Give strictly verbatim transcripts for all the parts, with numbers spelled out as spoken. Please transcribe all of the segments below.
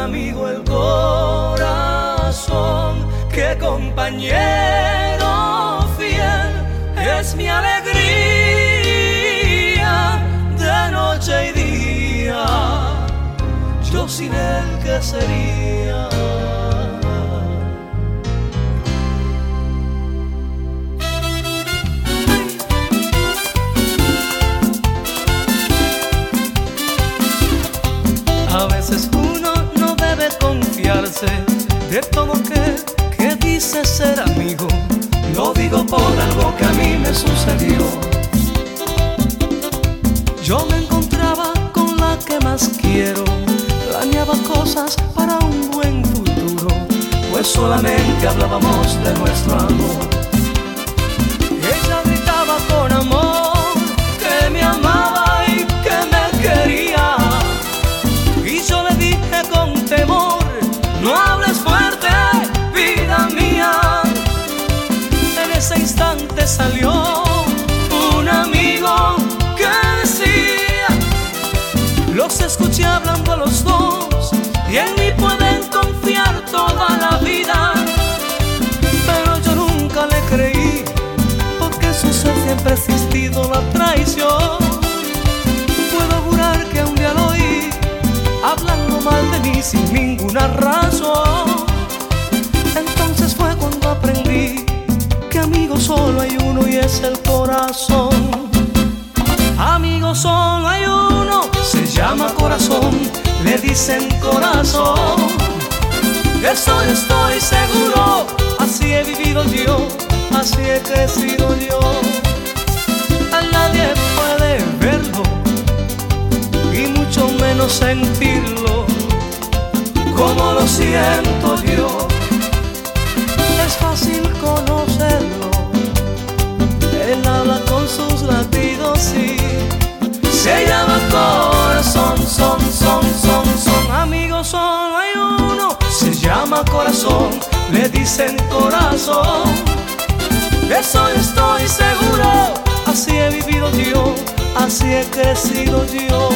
amigo el corazón, que compañero fiel es mi alegría de noche y día. Yo sin él, ¿qué sería? A veces uno no debe confiarse de todo que, que dice ser amigo. Lo digo por algo que a mí me sucedió. Yo me encontraba con la que más quiero, planeaba cosas para un buen futuro, pues solamente hablábamos de nuestro amor. Ella gritaba con amor que me amaba y que me quería, y yo le dije con temor: no hables fuerte, vida mía. En ese instante salió un amigo que decía: los escuché hablando a los dos, y en mí pueden confiar toda la vida. Pero yo nunca le creí, porque en su ser siempre ha existido la traición. Puedo jurar que un día lo oí hablando mal de mí sin ninguna razón. Entonces fue cuando aprendí que amigo solo hay uno, y es el corazón. Amigo solo hay uno, se llama corazón, le dicen corazón. De eso estoy seguro, así he vivido yo, así he crecido yo. A nadie puede verlo y mucho menos sentirlo como lo siento yo. Es fácil conocerlo, él habla con sus latidos y se llama corazón, son, son, son, son. Amigos solo hay uno, se llama corazón, le dicen corazón. De eso estoy seguro, así he vivido yo, así he crecido yo.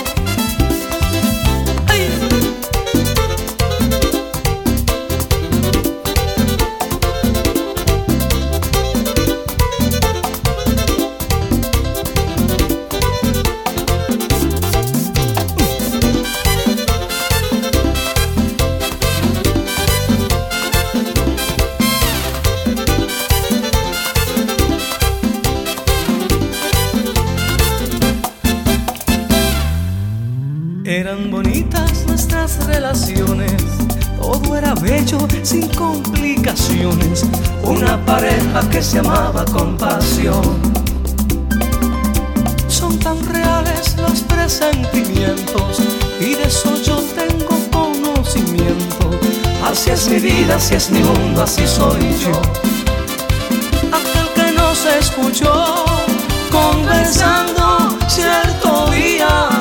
Eran bonitas nuestras relaciones, todo era bello sin complicaciones, una pareja que se amaba con pasión. Son tan reales los presentimientos, y de eso yo tengo conocimiento. Así es mi vida, así es mi mundo, así soy yo. Aquel que nos escuchó conversando cierto día,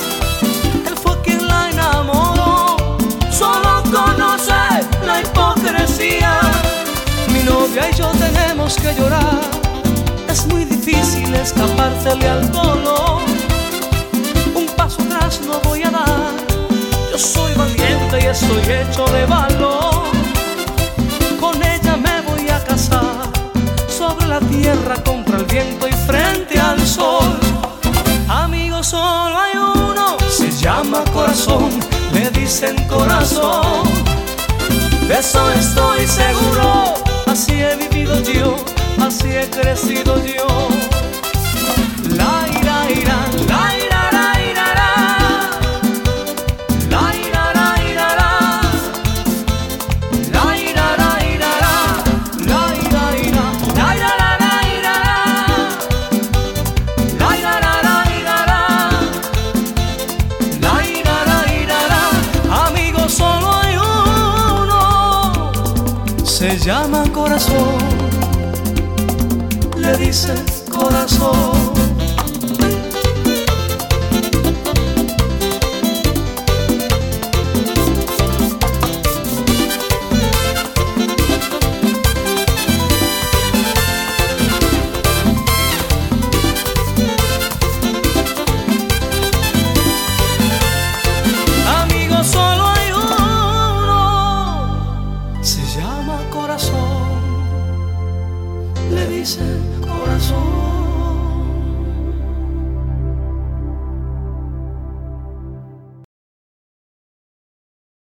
la hipocresía. Mi novia y yo tenemos que llorar, es muy difícil escapársele al dolor. Un paso atrás no voy a dar, yo soy valiente y estoy hecho de valor. Con ella me voy a casar, sobre la tierra, contra el viento y frente al sol. Amigos solo hay uno, se llama corazón, le dicen corazón. De eso estoy seguro, así he vivido yo, así he crecido yo. La ira, ira, la ira, la ira, la ira, la ira, la ira, la ira, la ira, la ira, la ira, la ira, la ira, la. Amigos solo hay uno, se llama corazón, le dicen corazón. Amigos solo hay uno, dicen corazón.